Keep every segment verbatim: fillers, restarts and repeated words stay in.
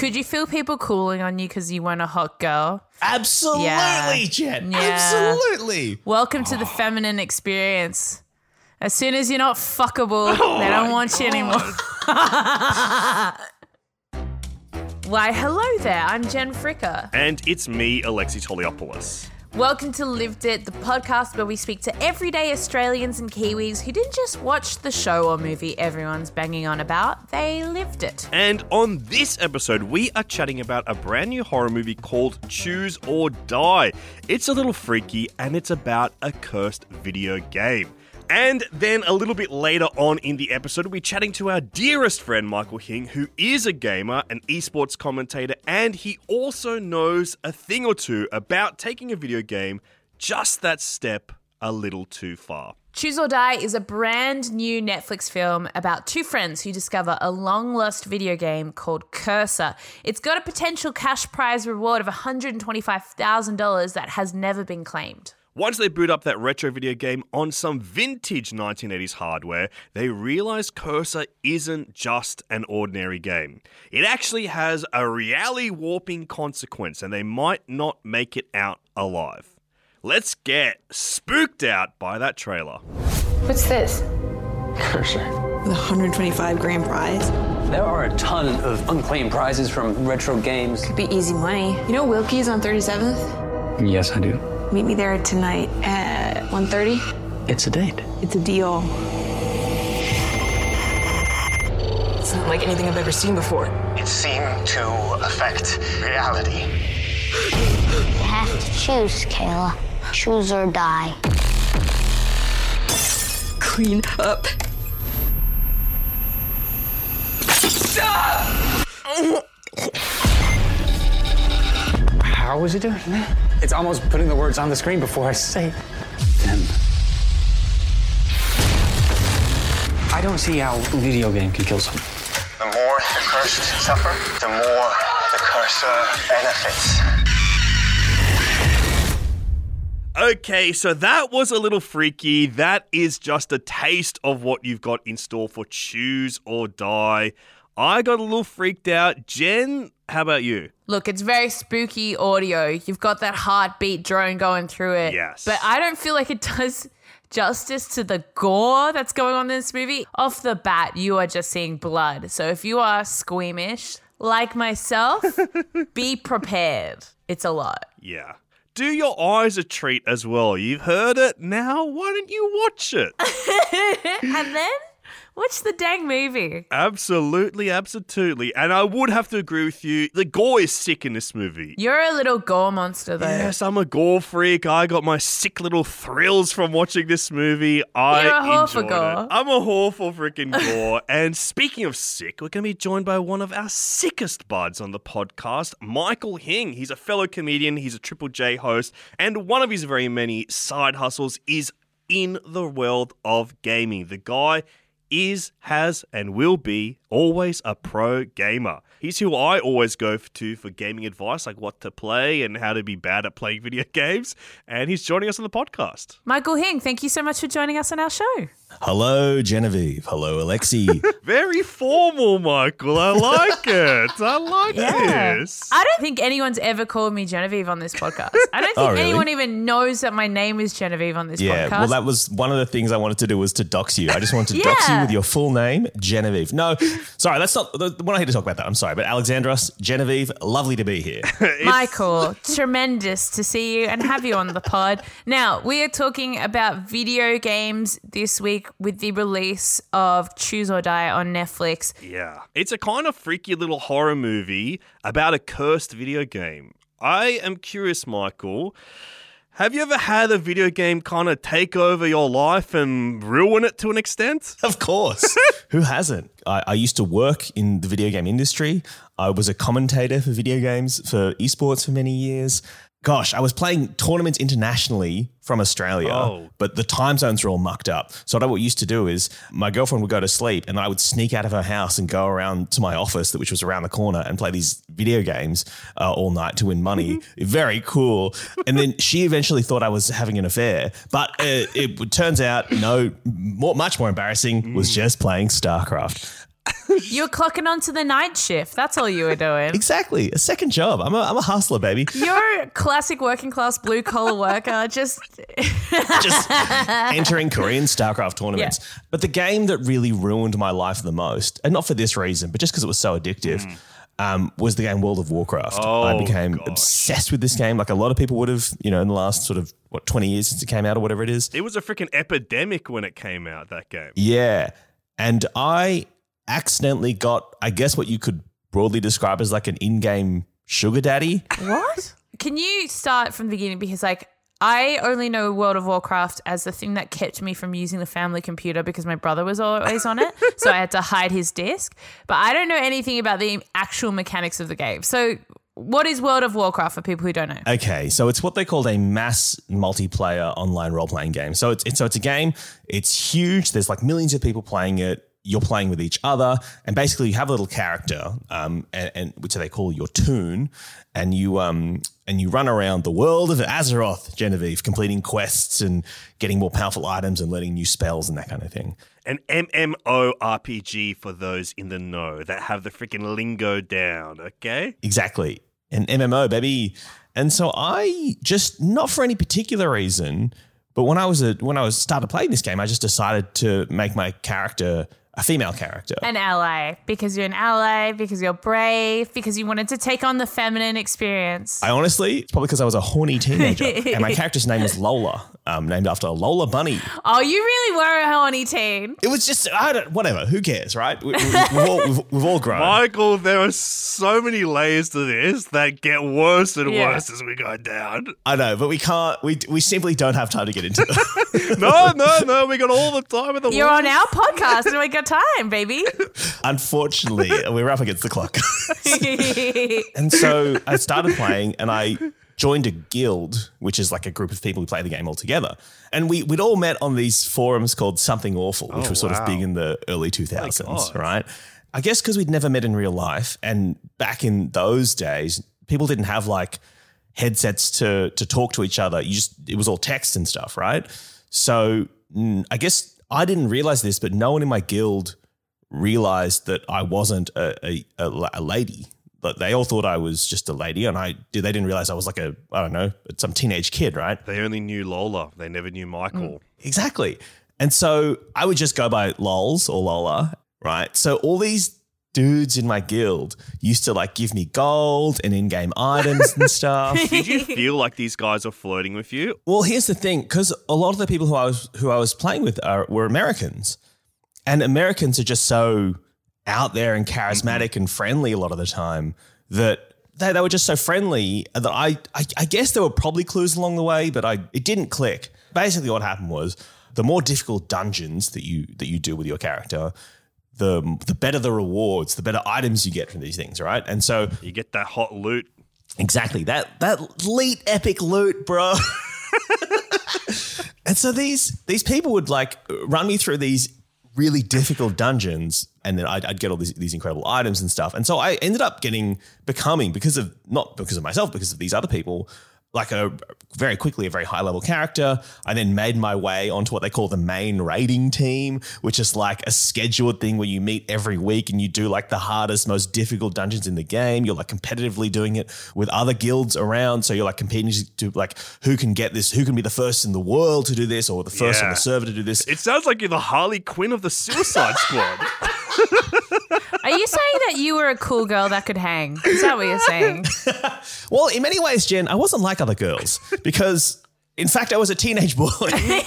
Could you feel people cooling on you because you weren't a hot girl? Absolutely, Yeah. Jen. Yeah. Absolutely. Welcome to the feminine experience. As soon as you're not fuckable, Oh they don't want you anymore. Why, hello there. I'm Jen Fricker. And it's me, Alexi Toliopoulos. Welcome to Lived It, the podcast where we speak to everyday Australians and Kiwis who didn't just watch the show or movie everyone's banging on about, they lived it. And on this episode, we are chatting about a brand new horror movie called Choose or Die. It's a little freaky and it's about a cursed video game. And then a little bit later on in the episode, we'll be chatting to our dearest friend, Michael Hing, who is a gamer, an esports commentator, and he also knows a thing or two about taking a video game just that step a little too far. Choose or Die is a brand new Netflix film about two friends who discover a long-lost video game called Cursor. It's got a potential cash prize reward of one hundred twenty-five thousand dollars that has never been claimed. Once they boot up that retro video game on some vintage nineteen eighties hardware, they realize Cursor isn't just an ordinary game. It actually has a reality-warping consequence, and they might not make it out alive. Let's get spooked out by that trailer. What's this? Cursor. The one hundred twenty-five grand prize. There are a ton of unclaimed prizes from retro games. Could be easy money. You know Wilkie's on thirty-seventh? Yes, I do. Meet me there tonight at one thirty. It's a date. It's a deal. It's not like anything I've ever seen before. It seemed to affect reality. You have to choose, Kayla. Choose or die. Clean up. How was it doing that? It's almost putting the words on the screen before I say them. I don't see how a video game can kill someone. The more the cursed suffer, the more the cursor benefits. Okay, so that was a little freaky. That is just a taste of what you've got in store for Choose or Die. I got a little freaked out. Jen, how about you? Look, it's very spooky audio. You've got that heartbeat drone going through it. Yes. But I don't feel like it does justice to the gore that's going on in this movie. Off the bat, you are just seeing blood. So if you are squeamish, like myself, be prepared. It's a lot. Yeah. Do your eyes a treat as well. You've heard it. Now, why don't you watch it? And then watch the dang movie. Absolutely, absolutely. And I would have to agree with you. The gore is sick in this movie. You're a little gore monster, though. Yes, I'm a gore freak. I got my sick little thrills from watching this movie. I You're a whore for enjoyed gore. it. I'm a whore for freaking gore. And speaking of sick, we're going to be joined by one of our sickest buds on the podcast, Michael Hing. He's a fellow comedian. He's a Triple J host. And one of his very many side hustles is in the world of gaming. The guy is, has, and will be always a pro gamer. He's who I always go to for gaming advice, like what to play and how to be bad at playing video games. And he's joining us on the podcast. Michael Hing, thank you so much for joining us on our show. Hello, Genevieve. Hello, Alexi. Very formal, Michael. I like it. I like Yeah. this. I don't think anyone's ever called me Genevieve on this podcast. I don't think Oh, really? anyone even knows that my name is Genevieve on this Yeah, podcast. well, that was one of the things I wanted to do was to dox you. I just wanted to dox you Yeah. with your full name, Genevieve. No, sorry, that's not, we're not here to talk about that. I'm sorry, but Alexandros, Genevieve, lovely to be here. Michael, tremendous to see you and have you on the pod. Now, we are talking about video games this week with the release of Choose or Die on Netflix. Yeah. It's a kind of freaky little horror movie about a cursed video game. I am curious, Michael. Have you ever had a video game kind of take over your life and ruin it to an extent? Of course. Who hasn't? I, I used to work in the video game industry. I was a commentator for video games, for esports for many years. Gosh, I was playing tournaments internationally from Australia, Oh. but the time zones are all mucked up. So what I used to do is my girlfriend would go to sleep and I would sneak out of her house and go around to my office, which was around the corner, and play these video games uh, all night to win money. Very cool. And then she eventually thought I was having an affair, but uh, it turns out, no, more, much more embarrassing, was just playing StarCraft. You were clocking onto the night shift. That's all you were doing. Exactly. A second job. I'm a, I'm a hustler, baby. You're a classic working class blue collar worker. Just Just entering Korean StarCraft tournaments. Yeah. But the game that really ruined my life the most, and not for this reason, but just because it was so addictive, mm. um, was the game World of Warcraft. Oh, I became gosh. obsessed with this game, like a lot of people would have, you know, in the last sort of, what, twenty years since it came out or whatever it is. It was a freaking epidemic when it came out, that game. Yeah. And I accidentally got, I guess, what you could broadly describe as like an in-game sugar daddy. What? Can you start from the beginning? Because like I only know World of Warcraft as the thing that kept me from using the family computer because my brother was always on it. So I had to hide his disc. But I don't know anything about the actual mechanics of the game. So what is World of Warcraft for people who don't know? Okay, so it's what they call a mass multiplayer online role-playing game. So it's, it's so it's a game. It's huge. There's like millions of people playing it. You're playing with each other, and basically you have a little character, um, and, and which they call your toon, and you um and you run around the world of Azeroth, Genevieve, completing quests and getting more powerful items and learning new spells and that kind of thing. An MMORPG for those in the know that have the freaking lingo down, okay? Exactly. An M M O, baby. And so I just, not for any particular reason, but when I was a, when I was started playing this game, I just decided to make my character a female character. An ally, because you're an ally, because you're brave, because you wanted to take on the feminine experience. I honestly, it's probably because I was a horny teenager, and my character's name was Lola, um, named after Lola Bunny. Oh, you really were a horny teen. It was just, I don't, whatever, who cares, right? We, we, we've, all, we've, we've all grown. Michael, there are so many layers to this that get worse and Yeah. worse as we go down. I know, but we can't, we we simply don't have time to get into it. No, no, no, we got all the time in the You're world. on our podcast and we got time, baby. Unfortunately, we're up against the clock. And so I started playing and I joined a guild, which is like a group of people who play the game all together. And we, we'd all met on these forums called Something Awful, which Oh, was sort wow. of big in the early two thousands, God. right? I guess because we'd never met in real life. And back in those days, people didn't have like headsets to to talk to each other. You just, it was all text and stuff, right? So mm, I guess I didn't realize this, but no one in my guild realized that I wasn't a, a, a, a lady. But they all thought I was just a lady, and I did. They didn't realize I was like a, I don't know, some teenage kid, right? They only knew Lola. They never knew Michael. Mm. Exactly. And so I would just go by Lols or Lola, right? So all these dudes in my guild used to like give me gold and in-game items and stuff. Did you feel like these guys are flirting with you? Well, here's the thing, because a lot of the people who I was who I was playing with are, were Americans, and Americans are just so out there and charismatic mm-hmm. and friendly a lot of the time that they, they were just so friendly that I, I I guess there were probably clues along the way, but I it didn't click. Basically, what happened was the more difficult dungeons that you that you do with your character, the the better the rewards, the better items you get from these things, right? And so You get that hot loot. exactly that that elite epic loot, bro. And so these these people would like run me through these really difficult dungeons, and then I'd, I'd get all these, these incredible items and stuff. And so I ended up getting, becoming, because of, not because of myself, because of these other people, like a very quickly a very high level character. I then made my way onto what they call the main raiding team, which is like a scheduled thing where you meet every week and you do like the hardest, most difficult dungeons in the game. You're like competitively doing it with other guilds around. So you're like competing to like who can get this, who can be the first in the world to do this, or the first Yeah. on the server to do this. It sounds like you're the Harley Quinn of the Suicide Squad. Are you saying that you were a cool girl that could hang? Is that what you're saying? Well, in many ways, Jen, I wasn't like other girls because, in fact, I was a teenage boy.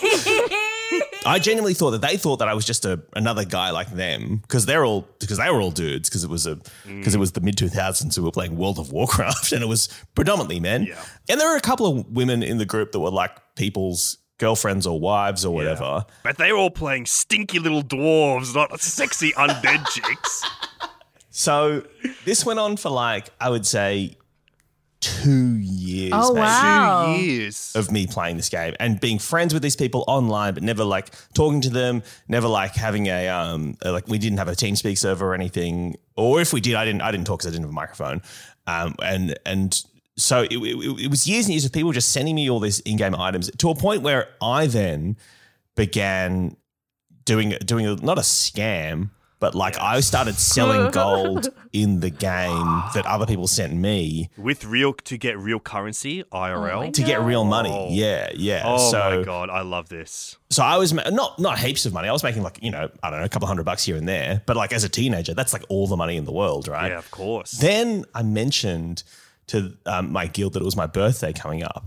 I genuinely thought that they thought that I was just a another guy like them because they're all because they were all dudes because it was a because it was the mid two thousands who were playing World of Warcraft and it was predominantly men. Yeah. And there were a couple of women in the group that were like people's girlfriends or wives or whatever. But they were all playing stinky little dwarves, not sexy undead chicks. So this went on for like, I would say, two years. Oh, maybe. wow. Two years. Of me playing this game and being friends with these people online, but never like talking to them, never like having a um a, like we didn't have a TeamSpeak server or anything, or if we did, I didn't I didn't talk because I didn't have a microphone, um and and so it, it, it was years and years of people just sending me all these in-game items to a point where I then began doing doing a, not a scam, But like I started selling gold in the game that other people sent me With real to get real currency, I R L. Oh my to get real money. Oh. Yeah, yeah. Oh so, my god, I love this. So I was ma- not not heaps of money. I was making like, you know, I don't know, a couple hundred bucks here and there. But like as a teenager, that's like all the money in the world, right? Yeah, of course. Then I mentioned to um, my guild that it was my birthday coming up,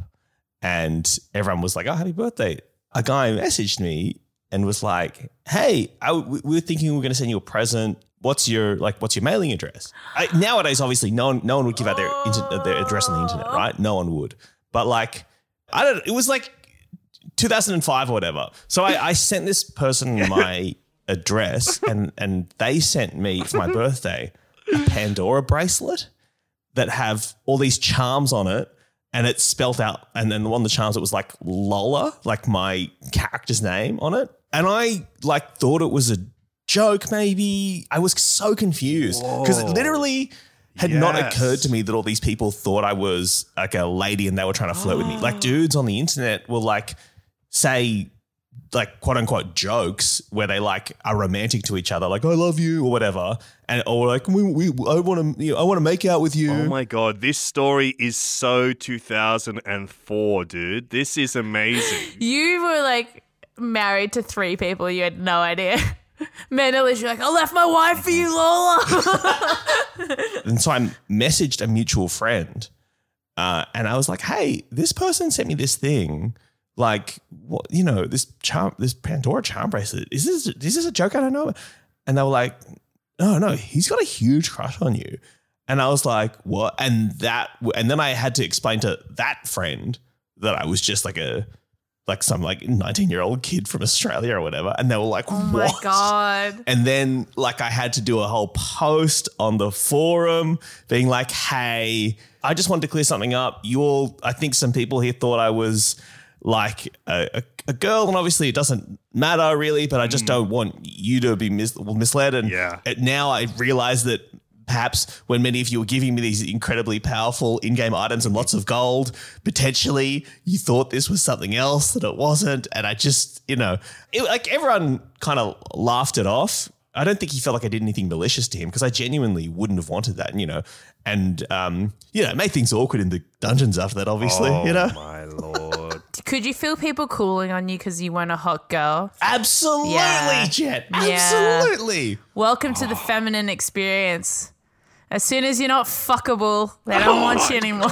and everyone was like, "Oh, happy birthday!" A guy messaged me and was like, "Hey, I, we we were thinking we were going to send you a present. What's your like? What's your mailing address?" I, nowadays, obviously, no one no one would give out their inter- their address on the internet, right? No one would. But like, I don't. It was like two thousand five or whatever. So I, I sent this person my address, and and they sent me for my birthday a Pandora bracelet that have all these charms on it, and it's spelt out. And then one of the charms, it was like Lola, like my character's name on it. And I like thought it was a joke. Maybe I was so confused because it literally had not Yes. occurred to me that all these people thought I was like a lady and they were trying to flirt with me. Like dudes on the internet will like say like quote unquote jokes where they like are romantic to each other, like I love you or whatever, and or like we, we I want to you know, I want to make out with you. Oh my god, this story is so two thousand four, dude. This is amazing. You were like married to three people. You had no idea. Mentally, you're like, I left my wife for you, Lola. And so I messaged a mutual friend, uh, and I was like, "Hey, this person sent me this thing. Like, what you know, this charm, this Pandora charm bracelet. Is this is this a joke? I don't know." And they were like, "No, no, he's got a huge crush on you." And I was like, "What?" And that, and then I had to explain to that friend that I was just like a. like some like nineteen year old kid from Australia or whatever. And they were like, Oh what? my God. And then like I had to do a whole post on the forum being like, hey, I just wanted to clear something up. You all, I think some people here thought I was like a, a, a girl, and obviously it doesn't matter really, but I just don't want you to be mis- misled. And Yeah. it, now I realize that perhaps when many of you were giving me these incredibly powerful in-game items and lots of gold, potentially you thought this was something else that it wasn't. And I just, you know, it, like everyone kind of laughed it off. I don't think he felt like I did anything malicious to him because I genuinely wouldn't have wanted that, you know, and, um, you know, it made things awkward in the dungeons after that, obviously, Oh you know. my lord. Could you feel people cooling on you because you weren't a hot girl? Absolutely, Yeah. Jet. Yeah. Absolutely. Welcome to the feminine experience. As soon as you're not fuckable, they don't want you anymore.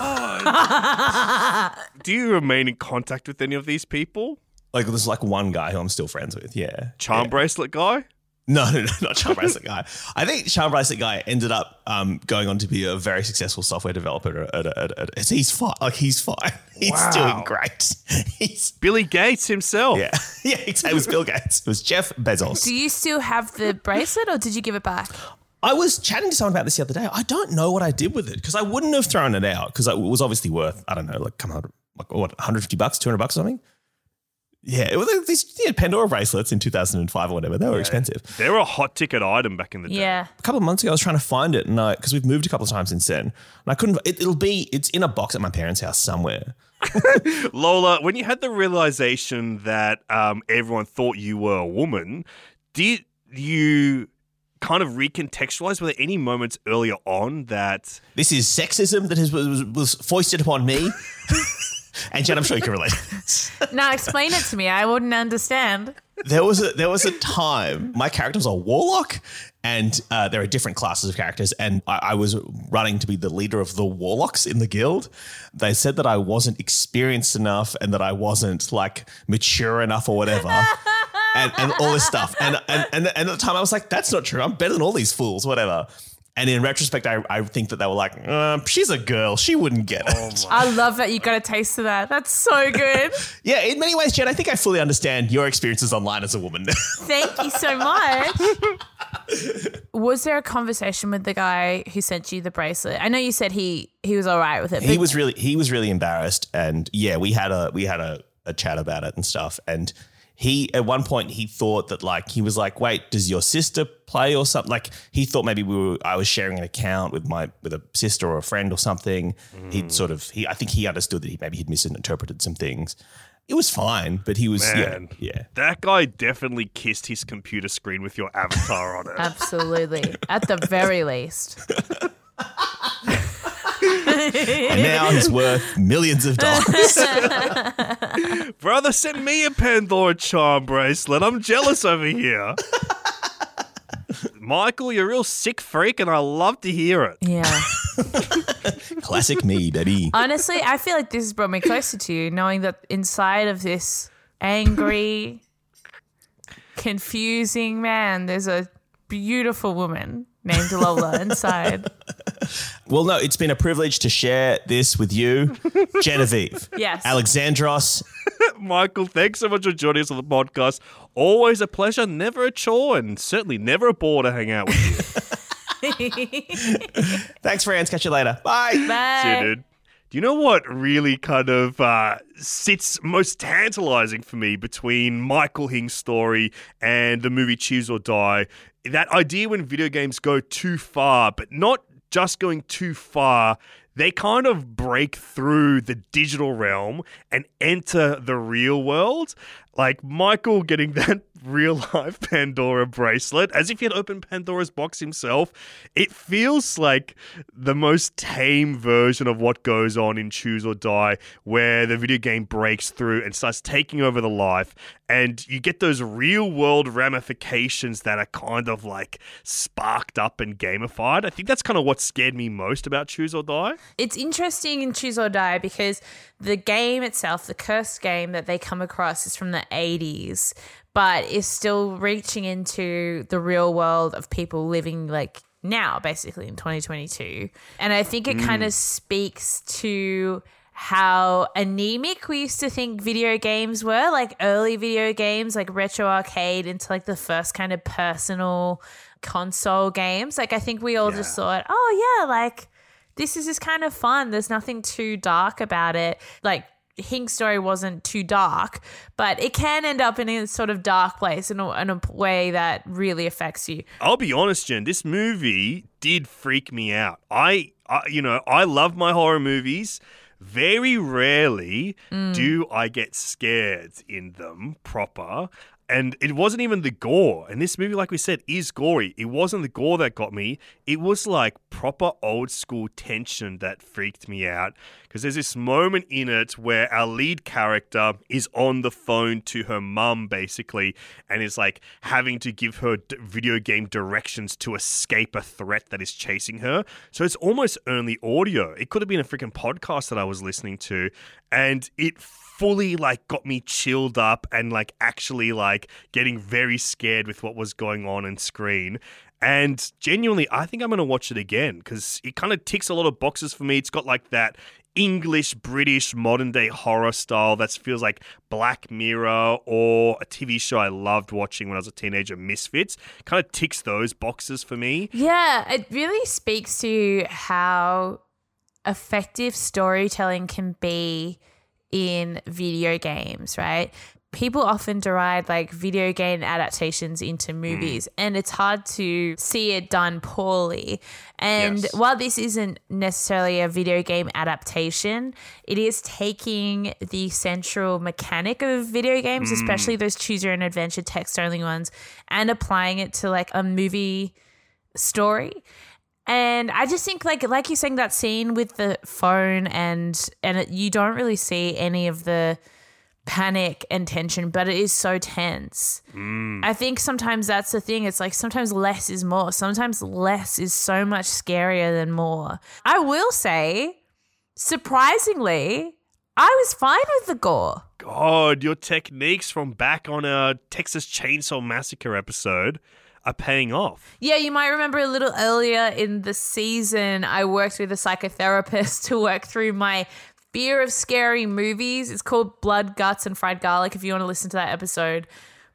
Do you remain in contact with any of these people? Like there's like one guy who I'm still friends with. Yeah. Charm Yeah. bracelet guy? No, no, no, not Charm Bracelet Guy. I think Charm Bracelet Guy ended up um, going on to be a very successful software developer. At, at, at, at, he's fine. Like he's fine. He's Wow. doing great. He's Billy Gates himself. yeah, yeah. It was Bill Gates. It was Jeff Bezos. Do you still have the bracelet or did you give it back? I was chatting to someone about this the other day. I don't know what I did with it because I wouldn't have thrown it out because it was obviously worth I don't know, like come on, like what, one hundred fifty bucks, two hundred bucks or something. Yeah, it was like these yeah, Pandora bracelets in two thousand five or whatever. They were expensive. They were a hot ticket item back in the day. Yeah. A couple of months ago, I was trying to find it, and I because we've moved a couple of times since then, and I couldn't. It, it'll be it's in a box at my parents' house somewhere. Lola, when you had the realization that um, everyone thought you were a woman, did you kind of recontextualize? Were there any moments earlier on that This is sexism that has, was, was foisted upon me. And Jen, I'm sure you can relate. Now explain it to me. I wouldn't understand. There was a there was a time my character was a warlock, and uh, there are different classes of characters, and I, I was running to be the leader of the warlocks in the guild. They said that I wasn't experienced enough and that I wasn't like mature enough or whatever. And, and all this stuff. And, and and and at the time I was like, that's not true. I'm better than all these fools, whatever. And in retrospect, I, I think that they were like, uh, she's a girl. She wouldn't get it. I love that you got a taste of that. That's so good. Yeah, in many ways, Jen, I think I fully understand your experiences online as a woman. Thank you so much. Was there a conversation with the guy who sent you the bracelet? I know you said he he was all right with it. he but- was really he was really embarrassed. And yeah, we had a we had a, a chat about it and stuff. And he at one point he thought that like he was like, wait, does your sister play or something? Like he thought maybe we were I was sharing an account with my with a sister or a friend or something. Mm. He'd sort of he I think he understood that he maybe he'd misinterpreted some things. It was fine, but he was Man, yeah, yeah. That guy definitely kissed his computer screen with your avatar on it. Absolutely. At the very least. And now he's worth millions of dollars. Brother, send me a Pandora charm bracelet. I'm jealous over here. Michael, you're a real sick freak, and I love to hear it. Yeah. Classic me, baby. Honestly, I feel like this has brought me closer to you, knowing that inside of this angry, confusing man, there's a beautiful woman named Lola inside. Well, no, it's been a privilege to share this with you, Genevieve. Yes. Alexandros. Michael, thanks so much for joining us on the podcast. Always a pleasure, never a chore, and certainly never a bore to hang out with you. Thanks, friends. Catch you later. Bye. Bye. See you, dude. Do you know what really kind of uh, sits most tantalizing for me between Michael Hing's story and the movie Choose or Die? That idea when video games go too far, but not just going too far, they kind of break through the digital realm and enter the real world. Like Michael getting that real life Pandora bracelet, as if he had opened Pandora's box himself. It feels like the most tame version of what goes on in Choose or Die, where the video game breaks through and starts taking over the life, and you get those real world ramifications that are kind of like sparked up and gamified. I think that's kind of what scared me most about Choose or Die. It's interesting in Choose or Die because the game itself, the cursed game that they come across, is from the eighties, but is still reaching into the real world of people living like now, basically in twenty twenty-two. And I think it mm. kind of speaks to how anemic we used to think video games were, like early video games, like retro arcade into like the first kind of personal console games. Like I think we all yeah. just thought, oh yeah, like this is just kind of fun. There's nothing too dark about it. Like Hing's story wasn't too dark, but it can end up in a sort of dark place in a, in a way that really affects you. I'll be honest, Jen, this movie did freak me out. I, I you know, I love my horror movies. Very rarely mm. do I get scared in them proper. And it wasn't even the gore. And this movie, like we said, is gory. It wasn't the gore that got me. It was like proper old school tension that freaked me out. Because there's this moment in it where our lead character is on the phone to her mum, basically, and is like having to give her d- video game directions to escape a threat that is chasing her. So it's almost only audio. It could have been a freaking podcast that I was listening to. And it fully like got me chilled up and like actually like getting very scared with what was going on on screen. And genuinely, I think I'm going to watch it again because it kind of ticks a lot of boxes for me. It's got like that English, British, modern day horror style that feels like Black Mirror or a T V show I loved watching when I was a teenager, Misfits. Kind of ticks those boxes for me. Yeah, it really speaks to how effective storytelling can be in video games, right? People often deride like video game adaptations into movies mm. and it's hard to see it done poorly. And yes. while this isn't necessarily a video game adaptation, it is taking the central mechanic of video games, mm. especially those choose your own adventure text only ones, and applying it to like a movie story. And I just think, like, like you're saying, that scene with the phone and and it, you don't really see any of the panic and tension, but it is so tense. Mm. I think sometimes that's the thing. It's like sometimes less is more. Sometimes less is so much scarier than more. I will say, surprisingly, I was fine with the gore. God, your techniques from back on a Texas Chainsaw Massacre episode are paying off. Yeah, you might remember a little earlier in the season, I worked with a psychotherapist to work through my fear of scary movies. It's called Blood, Guts, and Fried Garlic if you want to listen to that episode.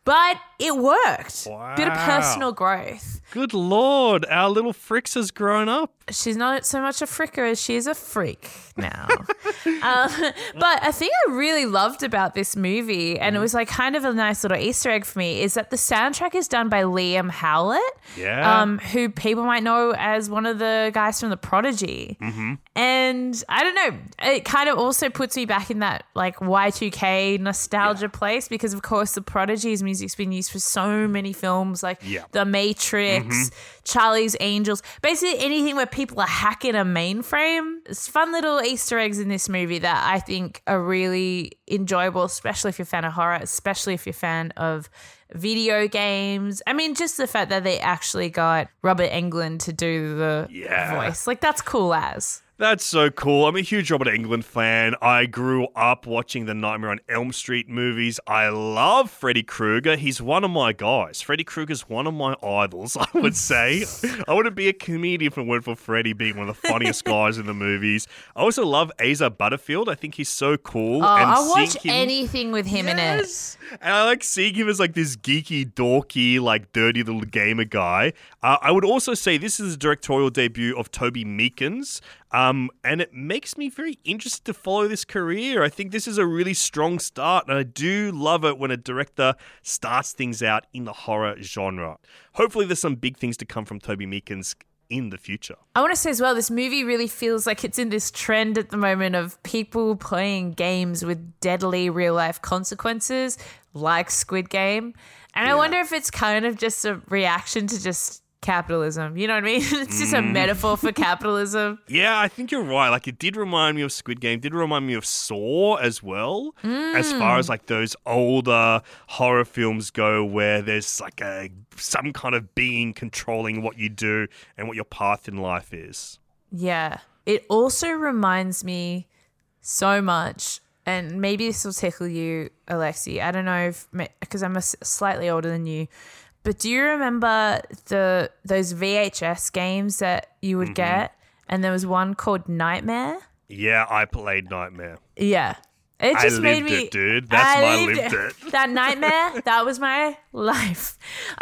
but it worked. Wow. Bit of personal growth. Good Lord, our little Fricks has grown up. She's not so much a fricker as she is a freak now. um, but a thing I really loved about this movie, and it was like kind of a nice little Easter egg for me, is that the soundtrack is done by Liam Howlett, Yeah. um, who people might know as one of the guys from The Prodigy. Mm-hmm. And I don't know, it kind of also puts me back in that like Y two K nostalgia place because, of course, The Prodigy's music's been used for so many films like Yeah. The Matrix, Mm-hmm. Charlie's Angels, basically anything where people are hacking a mainframe. It's fun little Easter eggs in this movie that I think are really enjoyable, especially if you're a fan of horror, especially if you're a fan of video games. I mean, just the fact that they actually got Robert Englund to do the Yeah. voice. Like, that's cool as. That's so cool. I'm a huge Robert Englund fan. I grew up watching the Nightmare on Elm Street movies. I love Freddy Krueger. He's one of my guys. Freddy Krueger's one of my idols, I would say. I wouldn't be a comedian if it weren't for Freddy being one of the funniest guys in the movies. I also love Asa Butterfield. I think he's so cool. Oh, and I'll watch seeing him- anything with him in it. Yes. And I like seeing him as like this geeky, dorky, like dirty little gamer guy. Uh, I would also say this is the directorial debut of Toby Meekins. Um, and it makes me very interested to follow this career. I think this is a really strong start, and I do love it when a director starts things out in the horror genre. Hopefully there's some big things to come from Toby Meekins in the future. I want to say as well, this movie really feels like it's in this trend at the moment of people playing games with deadly real life consequences, like Squid Game. And I wonder if it's kind of just a reaction to just capitalism. You know what I mean? It's just a metaphor for capitalism. Yeah, I think you're right. Like, it did remind me of Squid Game, did remind me of Saw as well, as far as like those older horror films go where there's like a some kind of being controlling what you do and what your path in life is. Yeah. It also reminds me so much, and maybe this will tickle you, Alexi. I don't know if, because I'm a s- slightly older than you, but do you remember the those V H S games that you would get? And there was one called Nightmare. Yeah, I played Nightmare. Yeah. It I just made lived me, it, dude. That's I my lived lived it. That Nightmare, that was my life.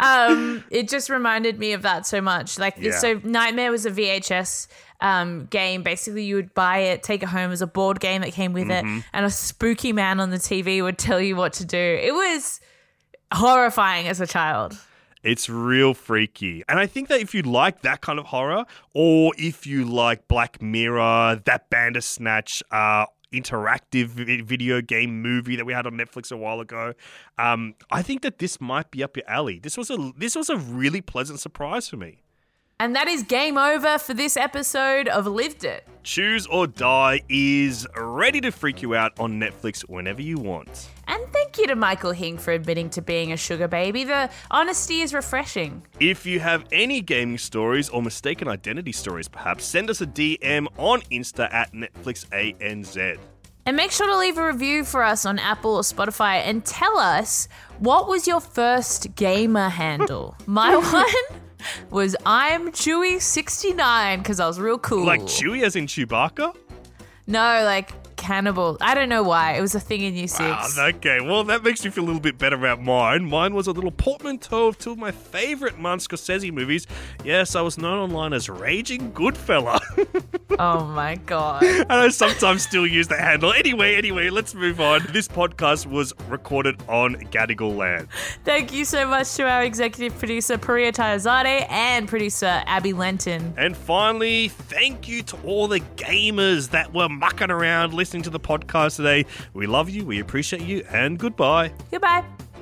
Um, it just reminded me of that so much. Like, Yeah. so Nightmare was a V H S um, game. Basically, you would buy it, take it home as a board game that came with Mm-hmm. it, and a spooky man on the T V would tell you what to do. It was horrifying as a child. It's real freaky. And I think that if you like that kind of horror, or if you like Black Mirror, that Bandersnatch uh, interactive vi- video game movie that we had on Netflix a while ago, um, I think that this might be up your alley. This was a this was a really pleasant surprise for me. And that is game over for this episode of Lived It. Choose or Die is ready to freak you out on Netflix whenever you want. And thank you to Michael Hing for admitting to being a sugar baby. The honesty is refreshing. If you have any gaming stories or mistaken identity stories, perhaps, send us a D M on Insta at Netflix A N Z. And make sure to leave a review for us on Apple or Spotify and tell us, what was your first gamer handle? My one was I'm Chewy sixty-nine because I was real cool. Like Chewie as in Chewbacca? No, like cannibal. I don't know why. It was a thing in year six. Ah, okay, well, that makes me feel a little bit better about mine. Mine was a little portmanteau of two of my favourite Martin Scorsese movies. Yes, I was known online as Raging Goodfella. Oh my God. And I sometimes still use that handle. Anyway, anyway, let's move on. This podcast was recorded on Gadigal land. Thank you so much to our executive producer, Priya Tayazade, and producer, Abby Lenton. And finally, thank you to all the gamers that were mucking around listening to the podcast today. We love you, we appreciate you, and goodbye. Goodbye.